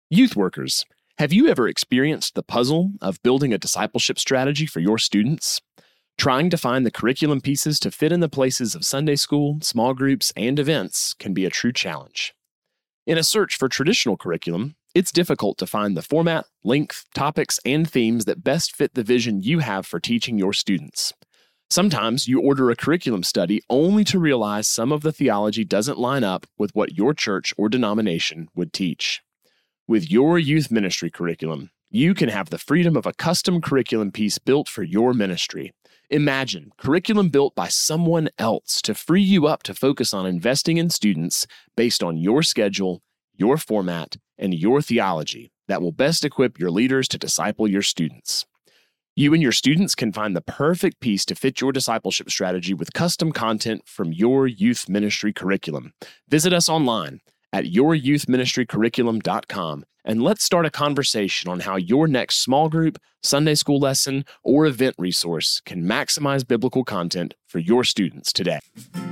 Youth workers, have you ever experienced the puzzle of building a discipleship strategy for your students? Trying to find the curriculum pieces to fit in the places of Sunday school, small groups, and events can be a true challenge. In a search for traditional curriculum, it's difficult to find the format, length, topics, and themes that best fit the vision you have for teaching your students. Sometimes you order a curriculum study only to realize some of the theology doesn't line up with what your church or denomination would teach. With your youth ministry curriculum, you can have the freedom of a custom curriculum piece built for your ministry. Imagine curriculum built by someone else to free you up to focus on investing in students based on your schedule, your format, and your theology that will best equip your leaders to disciple your students. You and your students can find the perfect piece to fit your discipleship strategy with custom content from your youth ministry curriculum. Visit us online at youryouthministrycurriculum.com and let's start a conversation on how your next small group, Sunday school lesson, or event resource can maximize biblical content for your students today.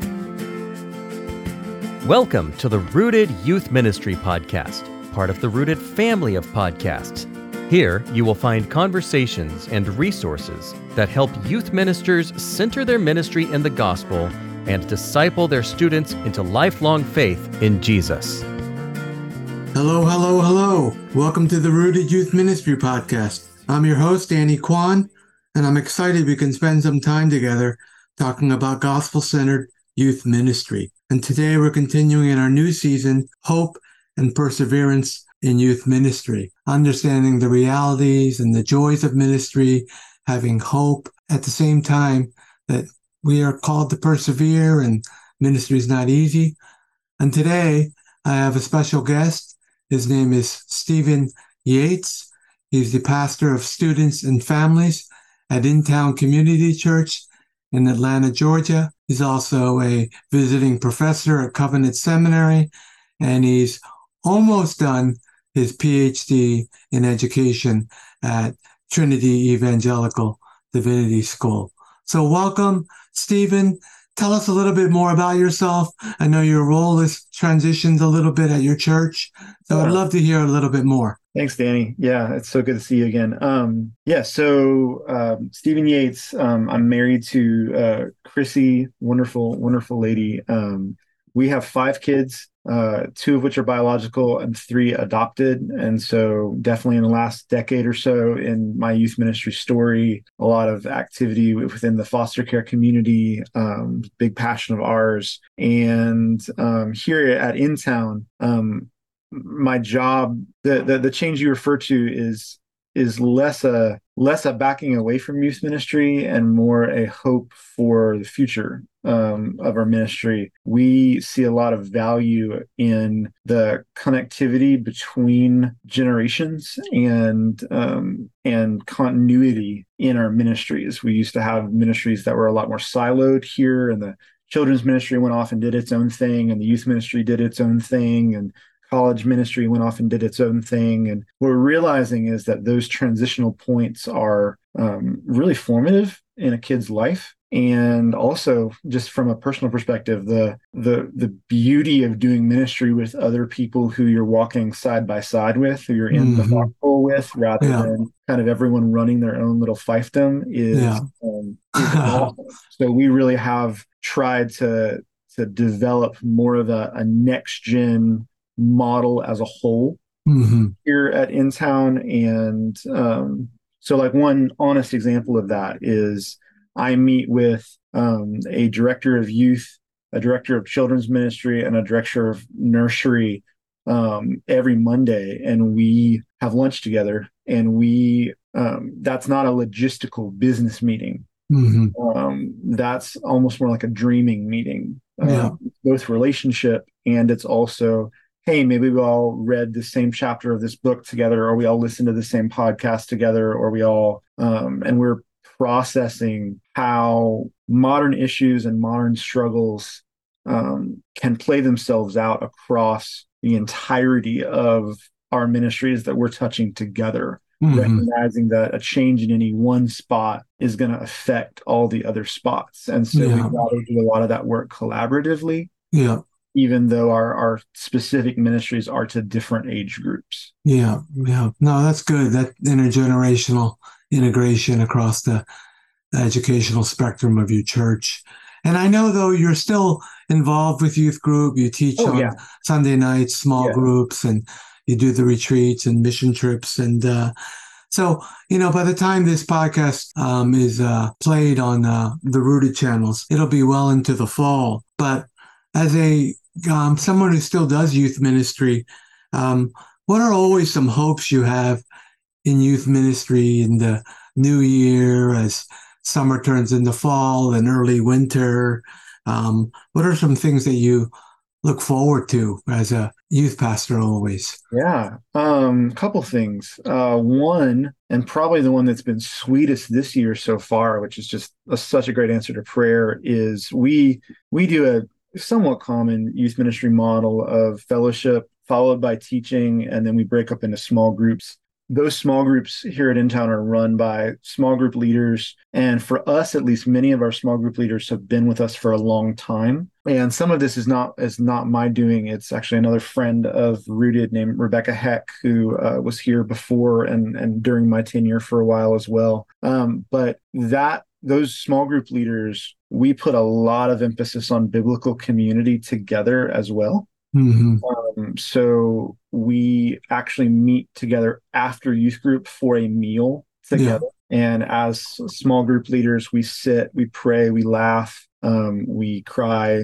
Welcome to the Rooted Youth Ministry Podcast, part of the Rooted family of podcasts. Here, you will find conversations and resources that help youth ministers center their ministry in the gospel and disciple their students into lifelong faith in Jesus. Hello, hello, hello. Welcome to the Rooted Youth Ministry Podcast. I'm your host, Danny Kwan, and I'm excited we can spend some time together talking about gospel-centered youth ministry. And today we're continuing in our new season, Hope and Perseverance in Youth Ministry, understanding the realities and the joys of ministry, having hope at the same time that we are called to persevere and ministry is not easy. And today I have a special guest. His name is Stephen Yates. He's the pastor of students and families at In-Town Community Church in Atlanta, Georgia. He's also a visiting professor at Covenant Seminary, and he's almost done his PhD in education at Trinity Evangelical Divinity School. So welcome, Stephen. Tell us a little bit more about yourself. I know your role has transitioned a little bit at your church, so I'd love to hear a little bit more. Thanks, Danny. Yeah, it's so good to see you again. Stephen Yates, I'm married to Chrissy, wonderful lady. We have 5 kids, 2 of which are biological and 3 adopted. And so definitely in the last decade or so in my youth ministry story, a lot of activity within the foster care community, big passion of ours. And here at In-Town, my job, the change you refer to is less a backing away from youth ministry and more a hope for the future of our ministry. We see a lot of value in the connectivity between generations and continuity in our ministries. We used to have ministries that were a lot more siloed here, and the children's ministry went off and did its own thing, and the youth ministry did its own thing, and college ministry went off and did its own thing. And what we're realizing is that those transitional points are really formative in a kid's life. And also, just from a personal perspective, the beauty of doing ministry with other people who you're walking side by side with, who you're in the foxhole with, rather than kind of everyone running their own little fiefdom is awesome. So we really have tried to develop more of a next-gen model as a whole here at In-Town. And so like one honest example of that is I meet with a director of youth, a director of children's ministry, and a director of nursery every Monday, and we have lunch together. And we that's not a logistical business meeting. That's almost more like a dreaming meeting, both relationship, and it's also, hey, maybe we all read the same chapter of this book together, or we all listened to the same podcast together, or we all and we're processing how modern issues and modern struggles can play themselves out across the entirety of our ministries that we're touching together, recognizing that a change in any one spot is going to affect all the other spots. And so we've got to do a lot of that work collaboratively. even though our specific ministries are to different age groups. Yeah, yeah. No, that's good. That intergenerational integration across the educational spectrum of your church. And I know, though, you're still involved with youth group. You teach Oh on yeah, Sunday nights, small yeah, groups, and you do the retreats and mission trips. And so, by the time this podcast is played on the Rooted channels, it'll be well into the fall. But as a someone who still does youth ministry, um, what are always some hopes you have in youth ministry in the new year as summer turns into fall and early winter? What are some things that you look forward to as a youth pastor always? yeah. Couple things. One, and probably the one that's been sweetest this year so far, which is just such a great answer to prayer, is we do a somewhat common youth ministry model of fellowship followed by teaching, and then we break up into small groups. Those small groups here at InTown are run by small group leaders. And for us, at least, many of our small group leaders have been with us for a long time. And some of this is not my doing. It's actually another friend of Rooted named Rebecca Heck, who was here before and during my tenure for a while as well. But those small group leaders, we put a lot of emphasis on biblical community together as well. Mm-hmm. So we actually meet together after youth group for a meal together. Yeah. And as small group leaders, we sit, we pray, we laugh, we cry.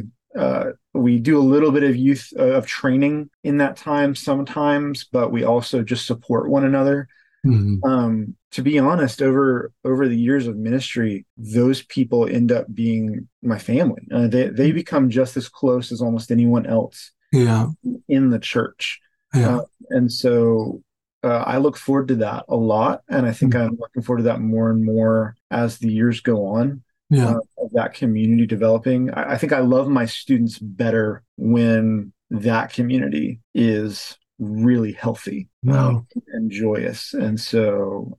We do a little bit of youth of training in that time sometimes, but we also just support one another. Mm-hmm. To be honest, over the years of ministry, those people end up being my family. They become just as close as almost anyone else. Yeah. In the church. Yeah. And so I look forward to that a lot. And I think I'm looking forward to that more and more as the years go on. Yeah. Of that community developing. I think I love my students better when that community is really healthy and joyous. And so,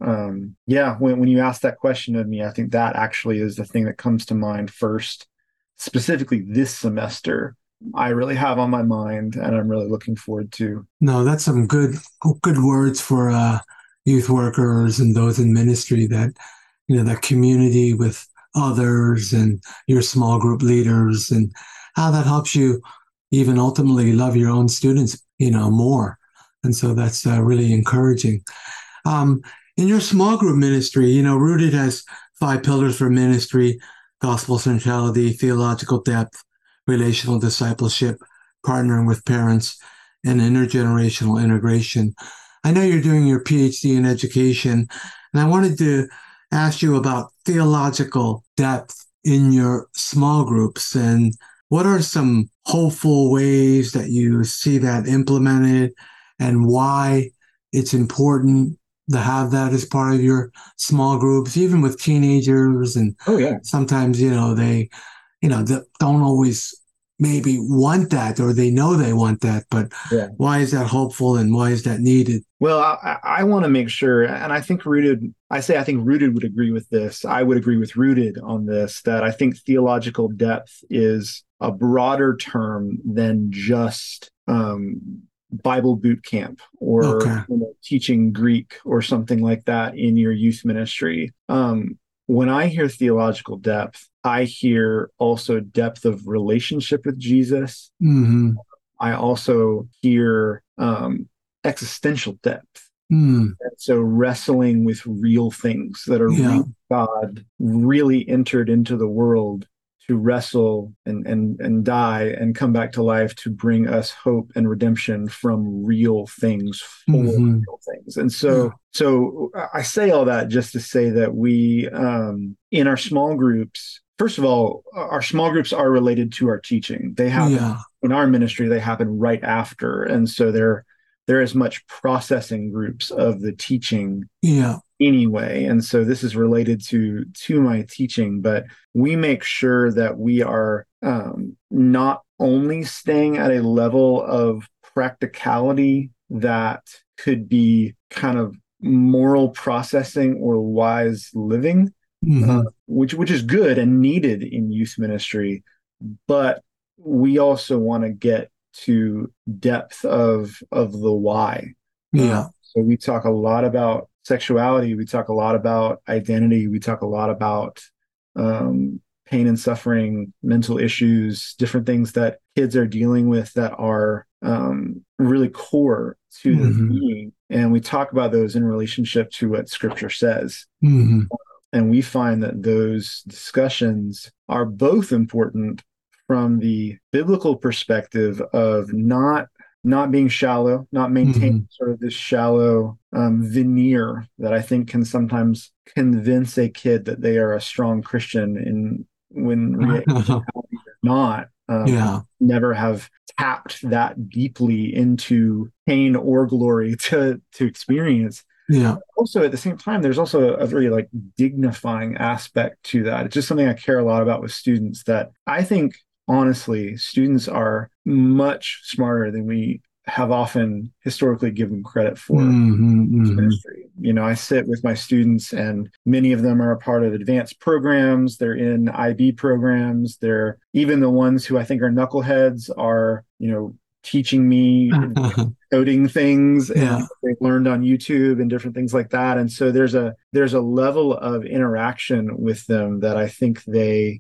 when you ask that question of me, I think that actually is the thing that comes to mind first, specifically this semester. I really have on my mind, and I'm really looking forward to. No, that's some good words for youth workers and those in ministry. That that community with others and your small group leaders, and how that helps you even ultimately love your own students, more. And so that's really encouraging. In your small group ministry, Rooted has 5 pillars for ministry: gospel centrality, theological depth, relational discipleship, partnering with parents, and intergenerational integration. I know you're doing your PhD in education, and I wanted to ask you about theological depth in your small groups, and what are some hopeful ways that you see that implemented, and why it's important to have that as part of your small groups, even with teenagers. And sometimes, they don't always maybe want that, or they know they want that, but why is that hopeful and why is that needed? Well, I want to make sure, and I think Rooted would agree with this. I would agree with Rooted on this, that I think theological depth is a broader term than just Bible boot camp or teaching Greek or something like that in your youth ministry. When I hear theological depth, I hear also depth of relationship with Jesus. Mm-hmm. I also hear existential depth. And so wrestling with real things that are real. God really entered into the world to wrestle and die and come back to life to bring us hope and redemption from real things for real things. And so I say all that just to say that we, in our small groups, first of all, our small groups are related to our teaching. They happen in our ministry, they happen right after. And so they're as much processing groups of the teaching anyway. And so this is related to my teaching, but we make sure that we are not only staying at a level of practicality that could be kind of moral processing or wise living, which is good and needed in youth ministry, but we also want to get to depth of the why. Yeah. So we talk a lot about sexuality. We talk a lot about identity. We talk a lot about pain and suffering, mental issues, different things that kids are dealing with that are really core to their being. And we talk about those in relationship to what Scripture says. And we find that those discussions are both important from the biblical perspective of not being shallow, not maintaining sort of this shallow veneer that I think can sometimes convince a kid that they are a strong Christian when reality they're not. Never have tapped that deeply into pain or glory to experience. Yeah. Also, at the same time, there's also a very like dignifying aspect to that. It's just something I care a lot about with students, that I think, honestly, students are much smarter than we have often historically given credit for ministry. I sit with my students, and many of them are a part of advanced programs. They're in IB programs. They're even the ones who I think are knuckleheads are, teaching me coding things and they've learned on YouTube and different things like that. And so there's a level of interaction with them that I think they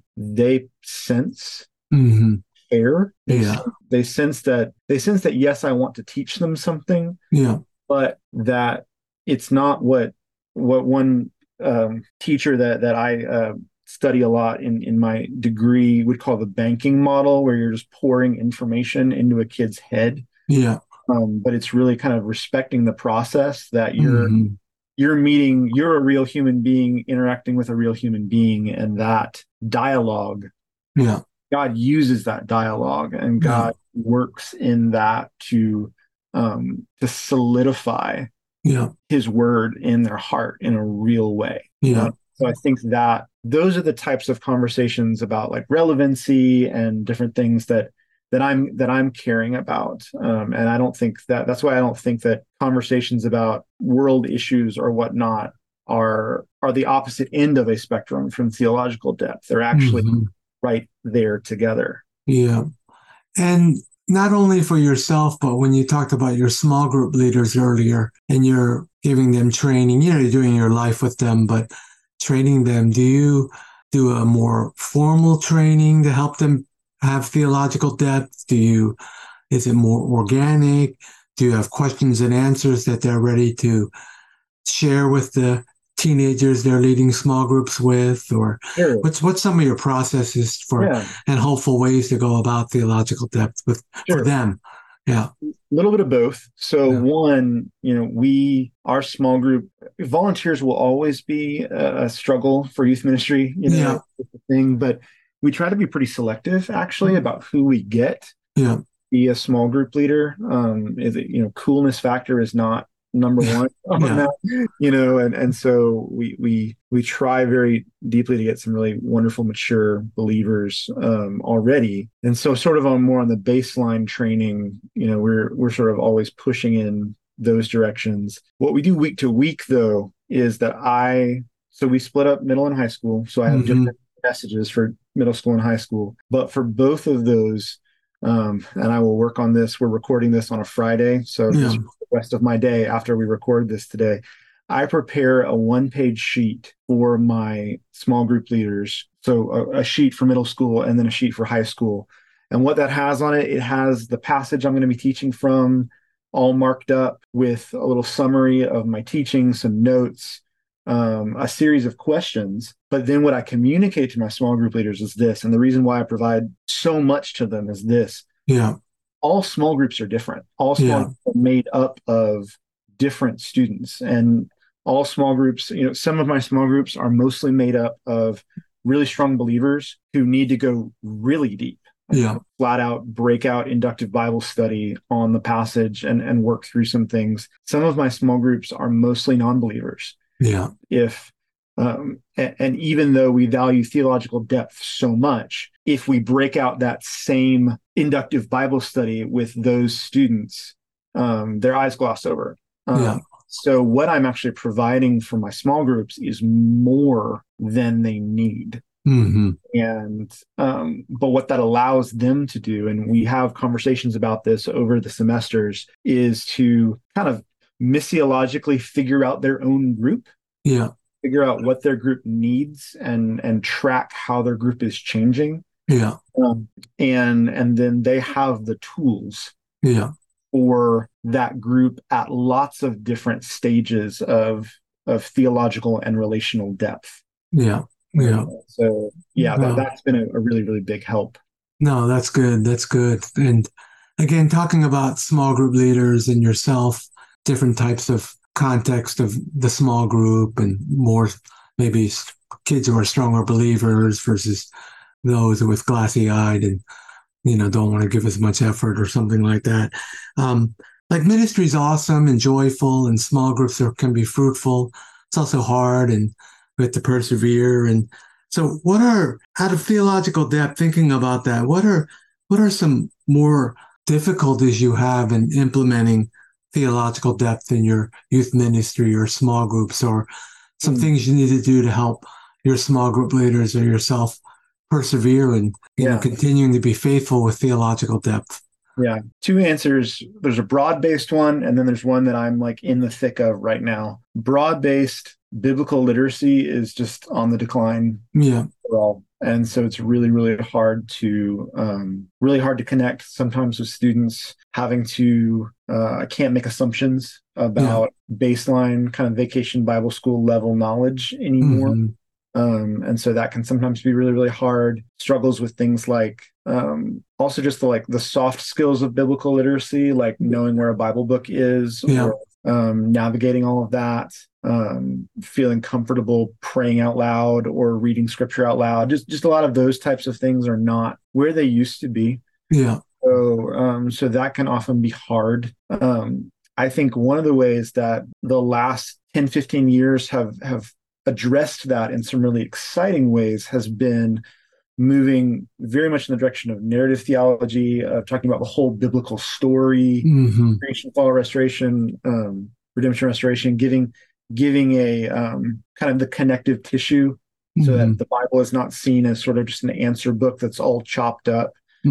sense care. They sense that yes, I want to teach them something. But that it's not what one teacher that I study a lot in my degree would call the banking model, where you're just pouring information into a kid's head. But it's really kind of respecting the process that you're a real human being interacting with a real human being, and that dialogue. God uses that dialogue, and God works in that to solidify his word in their heart in a real way. So I think that those are the types of conversations about like relevancy and different things that I'm caring about. And I don't think that's why I don't think that conversations about world issues or whatnot are the opposite end of a spectrum from theological depth. They're actually right there together. And not only for yourself, but when you talked about your small group leaders earlier and you're giving them training, you're doing your life with them, but training them, do you do a more formal training to help them have theological depth? Is it more organic? Do you have questions and answers that they're ready to share with the teenagers they're leading small groups with? Or what's some of your processes for and helpful ways to go about theological depth for them? A little bit of both. So one, our small group volunteers will always be a struggle for youth ministry, it's a thing, but we try to be pretty selective actually about who we get be a small group leader. Coolness factor is not number one on that, and so we try very deeply to get some really wonderful, mature believers already. And so sort of more on the baseline training, we're sort of always pushing in those directions. What we do week to week though, is that so we split up middle and high school. So I have different messages for middle school and high school, but for both of those, and I will work on this. We're recording this on a Friday. So this rest of my day after we record this today, I prepare a 1-page sheet for my small group leaders. So a sheet for middle school and then a sheet for high school. And what that has on it has the passage I'm going to be teaching from, all marked up with a little summary of my teaching, some notes, a series of questions. But then what I communicate to my small group leaders is this. And the reason why I provide so much to them is this. All small groups are different. All small groups are made up of different students, and all small groups, some of my small groups are mostly made up of really strong believers who need to go really deep, flat out breakout inductive Bible study on the passage and work through some things. Some of my small groups are mostly non-believers. And even though we value theological depth so much, if we break out that same inductive Bible study with those students, their eyes gloss over. So what I'm actually providing for my small groups is more than they need. Mm-hmm. And but what that allows them to do, and we have conversations about this over the semesters, is to kind of missiologically figure out their own group, Yeah. figure out what their group needs, and track how their group is changing. Yeah. And then they have the tools Yeah. for that group at lots of different stages of theological and relational depth. Yeah. Yeah. So yeah, Wow. that's been a really, really big help. No, that's good. That's good. And again, talking about small group leaders and yourself, different types of context of the small group and more maybe kids who are stronger believers versus those with glassy eyed and, don't want to give as much effort or something like that. Like ministry is awesome and joyful and small groups can be fruitful. It's also hard and we have to persevere. And so out of theological depth, thinking about that, what are some more difficulties you have in implementing theological depth in your youth ministry or small groups, or some things you need to do to help your small group leaders or yourself persevere and continuing to be faithful with theological depth? Yeah. Two answers. There's a broad-based one, and then there's one that I'm like in the thick of right now. Broad-based biblical literacy is just on the decline. Yeah. Overall. And so it's really, really hard to connect sometimes with students having to, I can't make assumptions about baseline kind of vacation Bible school level knowledge anymore. Mm-hmm. And so that can sometimes be really, really hard. Struggles with things like also just the soft skills of biblical literacy, like knowing where a Bible book is, or navigating all of that, feeling comfortable praying out loud or reading scripture out loud. Just a lot of those types of things are not where they used to be. Yeah. So that can often be hard. I think one of the ways that the last 10, 15 years have addressed that in some really exciting ways has been moving very much in the direction of narrative theology, of talking about the whole biblical story, creation, fall, restoration, redemption, restoration, giving a kind of the connective tissue so that the Bible is not seen as sort of just an answer book that's all chopped up.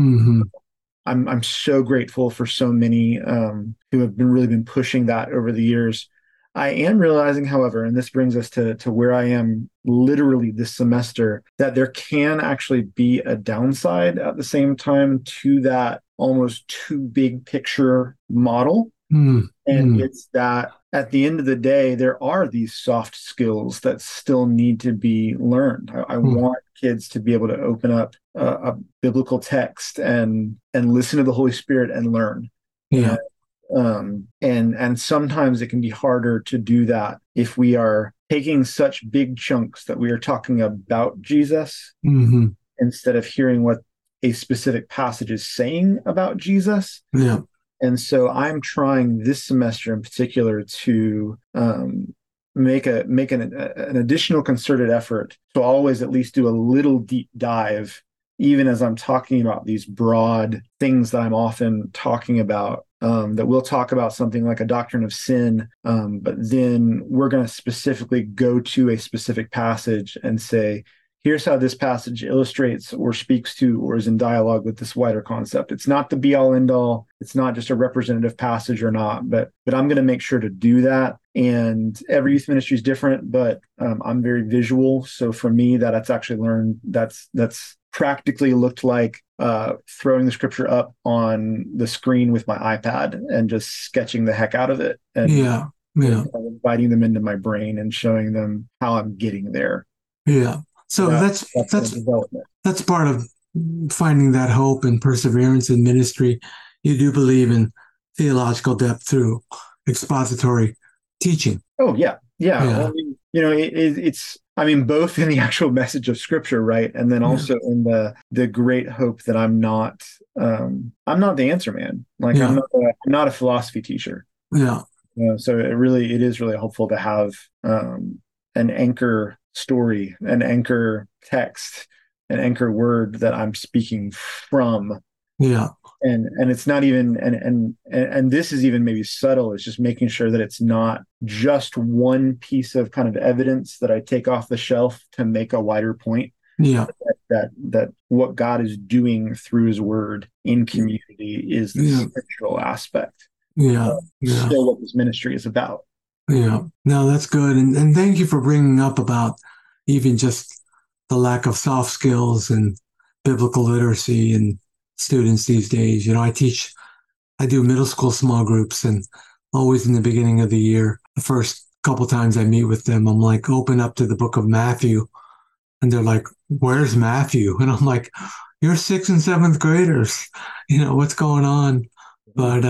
I'm so grateful for so many who have really been pushing that over the years. I am realizing, however, and this brings us to where I am literally this semester, that there can actually be a downside at the same time to that almost too big picture model. And it's that at the end of the day, there are these soft skills that still need to be learned. I want kids to be able to open up a biblical text and listen to the Holy Spirit and learn. Yeah. And sometimes it can be harder to do that if we are taking such big chunks that we are talking about Jesus instead of hearing what a specific passage is saying about Jesus. Yeah. And so I'm trying this semester in particular to make an additional concerted effort to always at least do a little deep dive, even as I'm talking about these broad things that I'm often talking about. That we'll talk about something like a doctrine of sin, but then we're going to specifically go to a specific passage and say, here's how this passage illustrates or speaks to or is in dialogue with this wider concept. It's not the be all end all. It's not just a representative passage or not, but I'm going to make sure to do that. And every youth ministry is different, but I'm very visual. So for me, that's actually learned. That's practically looked like throwing the scripture up on the screen with my iPad and just sketching the heck out of it. And inviting them into my brain and showing them how I'm getting there. Yeah. So that's development. That's part of finding that hope and perseverance in ministry. You do believe in theological depth through expository teaching. Oh, yeah. I mean, it's both in the actual message of scripture, right? And then also in the great hope that I'm not the answer man. Like I'm not a philosophy teacher. Yeah. So it is really helpful to have an anchor story, an anchor text, an anchor word that I'm speaking from. Yeah. And it's not even, and this is even maybe subtle. It's just making sure that it's not just one piece of kind of evidence that I take off the shelf to make a wider point. Yeah. That what God is doing through his word in community is the Yeah. central aspect Yeah. of Yeah. still what this ministry is about. Yeah. No, that's good. And thank you for bringing up about even just the lack of soft skills and biblical literacy in students these days. I do middle school small groups, and always in the beginning of the year, the first couple times I meet with them, I'm like, open up to the book of Matthew. And they're like, where's Matthew? And I'm like, you're sixth and seventh graders. What's going on? But,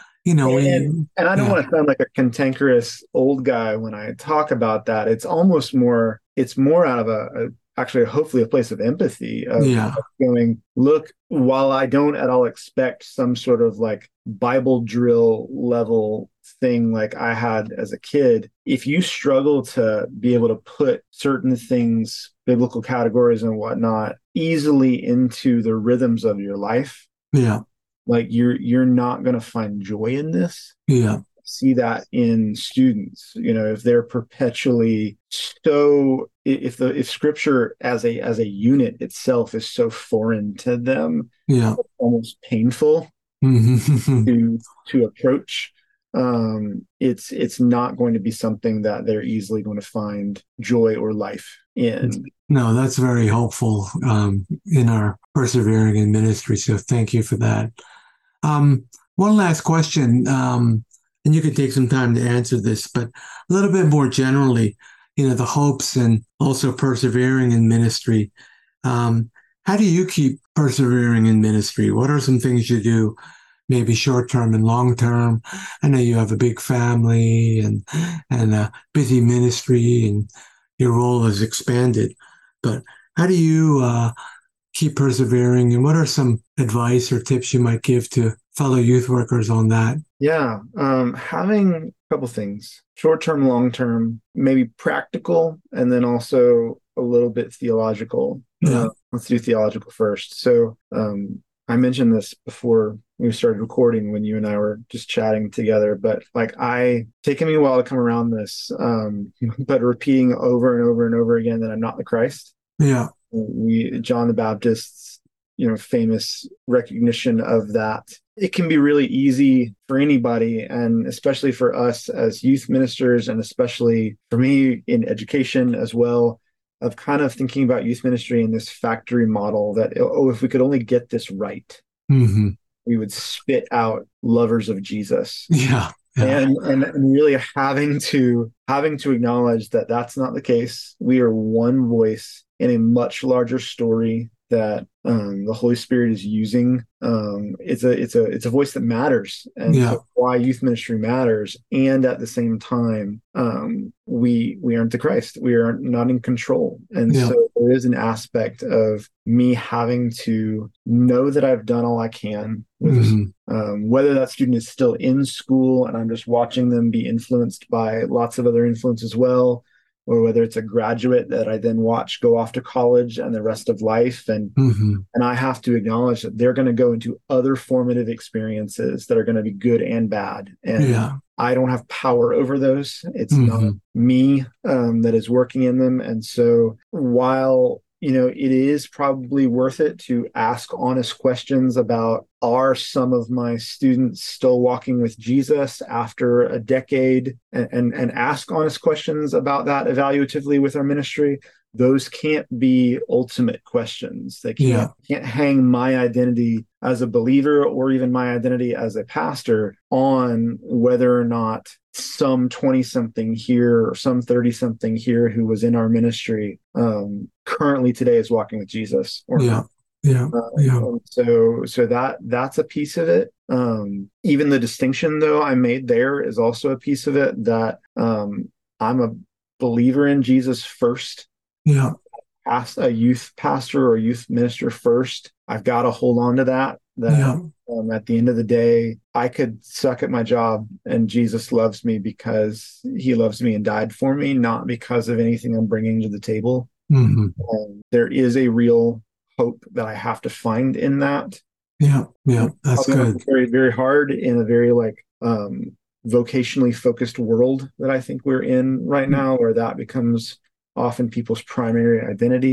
And I don't yeah, want to sound like a cantankerous old guy when I talk about that. It's more out of actually hopefully a place of empathy of yeah, going, look, while I don't at all expect some sort of like Bible drill level thing like I had as a kid, if you struggle to be able to put certain things, biblical categories and whatnot, easily into the rhythms of your life, yeah, like you're not going to find joy in this. yeah, See that in students, if they're perpetually so, if scripture as a unit itself is so foreign to them, yeah. almost painful Mhm. to approach. It's not going to be something that they're easily going to find joy or life in. No, that's very helpful in our persevering in ministry. So thank you for that. One last question, and you can take some time to answer this, but a little bit more generally, the hopes and also persevering in ministry. How do you keep persevering in ministry? What are some things you do, maybe short term and long term? I know you have a big family and a busy ministry, and your role has expanded. But how do you keep persevering, and what are some advice or tips you might give to fellow youth workers on that? Yeah, having a couple things, short term, long term, maybe practical, and then also a little bit theological. Yeah, Let's do theological first. So I mentioned this before we started recording when you and I were just chatting together, but like taken me a while to come around this, but repeating over and over and over again that I'm not the Christ. yeah, John the Baptist's, famous recognition of that. It can be really easy for anybody, and especially for us as youth ministers, and especially for me in education as well, of kind of thinking about youth ministry in this factory model that, oh, if we could only get this right, mm-hmm. we would spit out lovers of Jesus. Yeah, yeah, And really having to acknowledge that that's not the case. We are one voice in a much larger story that the Holy Spirit is using. It's a voice that matters, and yeah, so why youth ministry matters. And at the same time, we aren't the Christ. We are not in control, and yeah, so there is an aspect of me having to know that I've done all I can with mm-hmm. whether that student is still in school and I'm just watching them be influenced by lots of other influence as well, or whether it's a graduate that I then watch go off to college and the rest of life. Mm-hmm. And I have to acknowledge that they're going to go into other formative experiences that are going to be good and bad. And Yeah, I don't have power over those. It's mm-hmm. not me that is working in them. And so while it is probably worth it to ask honest questions about, are some of my students still walking with Jesus after a decade, and ask honest questions about that evaluatively with our ministry. Those can't be ultimate questions. They can't hang my identity as a believer or even my identity as a pastor on whether or not some 20-something here or some 30-something here who was in our ministry currently today is walking with Jesus or not. So that's a piece of it. Even the distinction, though, I made there is also a piece of it, that I'm a believer in Jesus first. Yeah. Ask a youth pastor or youth minister first. I've got to hold on to that. At the end of the day, I could suck at my job and Jesus loves me because he loves me and died for me, not because of anything I'm bringing to the table. Mm-hmm. There is a real hope that I have to find in that. Yeah, that's good. Very, very hard in a very vocationally focused world that I think we're in right now, where that becomes often people's primary identity.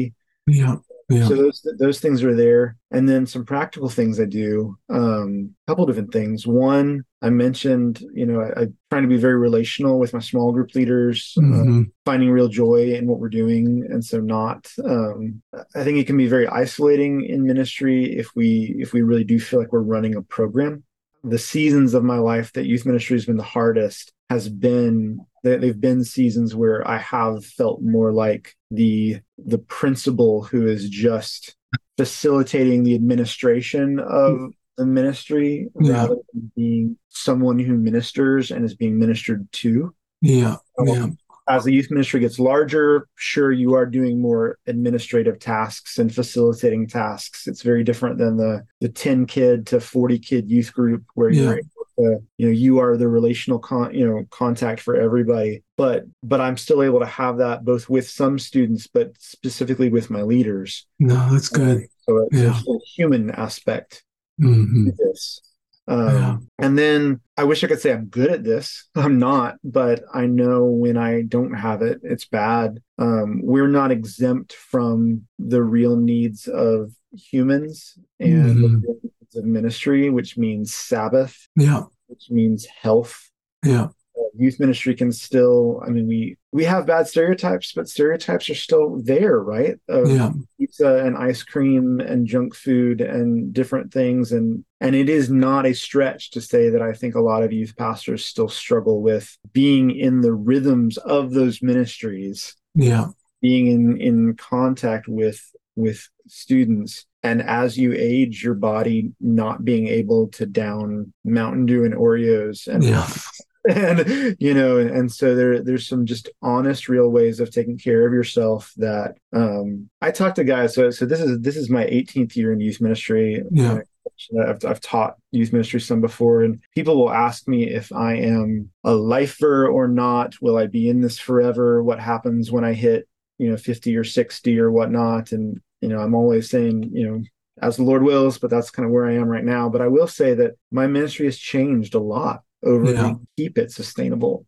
Yeah. Yeah. So those things are there, and then some practical things I do. A couple different things. One, I mentioned, I trying to be very relational with my small group leaders, Mm-hmm. finding real joy in what we're doing, and so not. I think it can be very isolating in ministry if we really do feel like we're running a program. The seasons of my life that youth ministry has been the hardest has been they've been seasons where I have felt more like the principal who is just facilitating the administration of the ministry rather than being someone who ministers and is being ministered to. Yeah. Yeah. As the youth ministry gets larger, sure, you are doing more administrative tasks and facilitating tasks. It's very different than the 10 kid to 40 kid youth group where you're able to, you are the relational contact for everybody. But I'm still able to have that both with some students, but specifically with my leaders. No, that's good. So it's a human aspect Mm-hmm. to this. And then I wish I could say I'm good at this. I'm not, but I know when I don't have it, it's bad. We're not exempt from the real needs of humans and the real needs of ministry, which means Sabbath, which means health. Yeah. Youth ministry can still, we have bad stereotypes, but stereotypes are still there, right? Pizza and ice cream and junk food and different things. And it is not a stretch to say that I think a lot of youth pastors still struggle with being in the rhythms of those ministries, being in contact with students. And as you age, your body not being able to down Mountain Dew and Oreos and so there's some just honest, real ways of taking care of yourself that I talk to guys. So this is my 18th year in youth ministry. I've taught youth ministry some before, and people will ask me if I am a lifer or not. Will I be in this forever? What happens when I hit 50 or 60 or whatnot? And I'm always saying as the Lord wills, but that's kind of where I am right now. But I will say that my ministry has changed a lot over to keep it sustainable.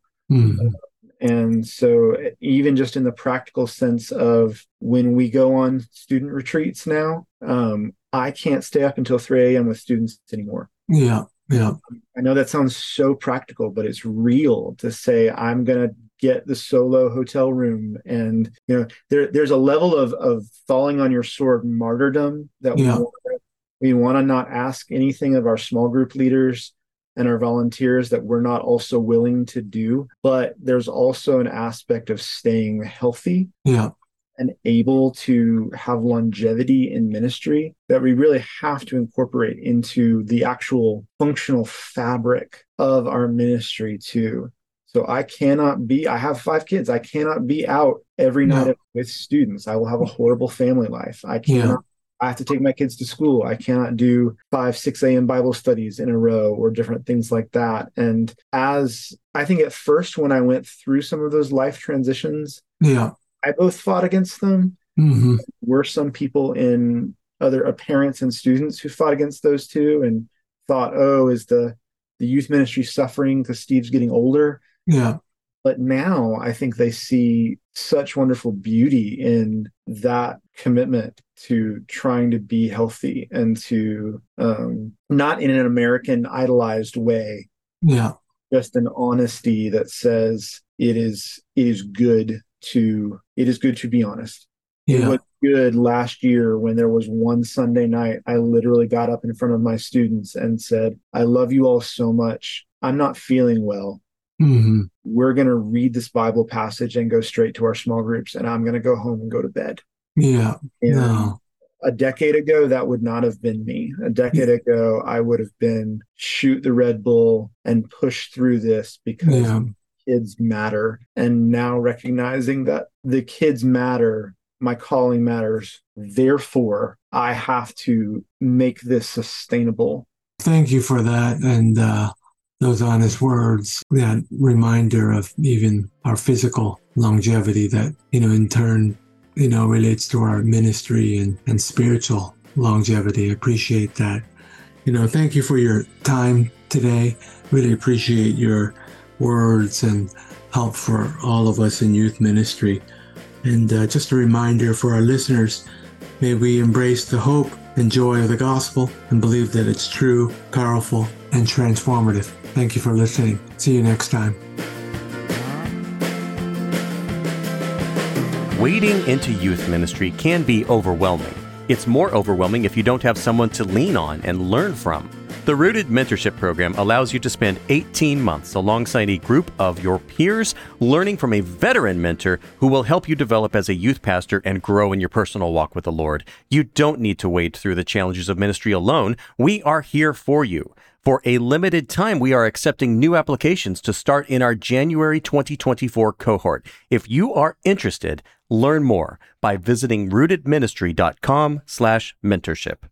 And so even just in the practical sense of when we go on student retreats now, I can't stay up until 3 a.m. with students anymore. I know that sounds so practical, but it's real to say I'm going to get the solo hotel room. And there's a level of falling on your sword martyrdom that we want to not ask anything of our small group leaders and our volunteers that we're not also willing to do. But there's also an aspect of staying healthy and able to have longevity in ministry that we really have to incorporate into the actual functional fabric of our ministry too. So I have 5 kids. I cannot be out every night with students. I will have a horrible family life. I have to take my kids to school. I cannot do 5, 6 a.m. Bible studies in a row or different things like that. And as I think at first when I went through some of those life transitions, I both fought against them. Were some people in other parents and students who fought against those too and thought, is the youth ministry suffering because Steve's getting older? But now I think they see such wonderful beauty in that commitment to trying to be healthy and to not in an American idolized way. Just an honesty that says it is good to be honest. It was good last year when there was one Sunday night I literally got up in front of my students and said, I love you all so much. I'm not feeling well. We're going to read this Bible passage and go straight to our small groups, and I'm going to go home and go to bed. A decade ago, that would not have been me. A decade ago, I would have been shoot the Red Bull and push through this because kids matter. And now recognizing that the kids matter, my calling matters. Therefore, I have to make this sustainable. Thank you for that. And those honest words, that reminder of even our physical longevity that, in turn, relates to our ministry and spiritual longevity. I appreciate that. Thank you for your time today. Really appreciate your words and help for all of us in youth ministry. And just a reminder for our listeners May we embrace the hope and joy of the gospel and believe that it's true, powerful, and transformative. Thank you for listening. See you next time. Wading into youth ministry can be overwhelming. It's more overwhelming if you don't have someone to lean on and learn from. The Rooted Mentorship Program allows you to spend 18 months alongside a group of your peers, learning from a veteran mentor who will help you develop as a youth pastor and grow in your personal walk with the Lord. You don't need to wade through the challenges of ministry alone. We are here for you. For a limited time, we are accepting new applications to start in our January 2024 cohort. If you are interested, learn more by visiting rootedministry.com/mentorship.